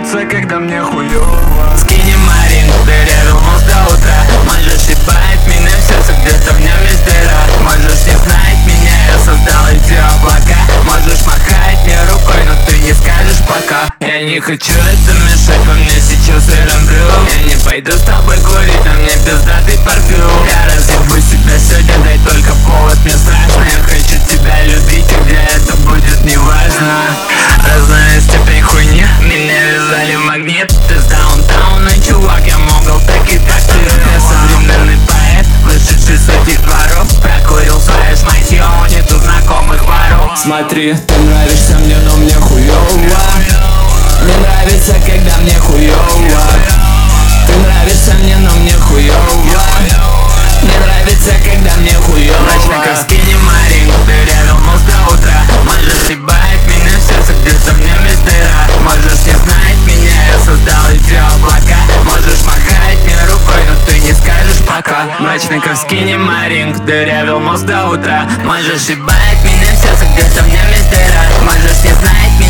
нравится, когда мне хуёво. Скинемаринг, дырявил мозг до утра. Можешь ебать меня в сердце, где-то в нем есть дыра. Можешь не знать меня, я создал эти облака. Можешь махать мне рукой, но ты не скажешь пока. Я не хочу это мешать, во мне сейчас рандом. Я не пойду с тобой курить, на мне пиздатый парфюм. Я разъебу себя сегодня, дай только повод, мне страшно. Я хочу тебя любить, когда это будет неважно. Разная степень хуйни, меня вязали в магнит. Ты с даунтауна, чувак, я могу так и так. Я современный поэт, вышедший с этих дворов. Прокурил свое шматье, нету знакомых воров. Смотри, ты нравишься мне, но мне хуёво. Мне нравится, когда мне хуёво. Ты нравишься мне, но мне хуёво. Мне нравится, когда мне хуёво. Ночной как скинемаринг, дырявил мозг до утра. Можешь ебать меня в сердце, где-то в нем есть дыра. Можешь не знать меня, я создал эти облака. Можешь махать мне рукой, но ты не скажешь пока. Мрачный как скинемаринг, дырявил мозг до утра. Можешь ебать меня в сердце, где-то в нем есть дыра. Можешь не знать меня.